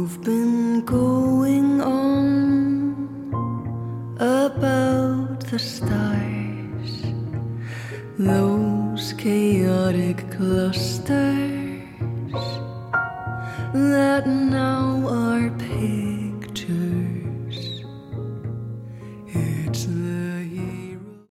You've been going on about the stars, those chaotic clusters that now are pale.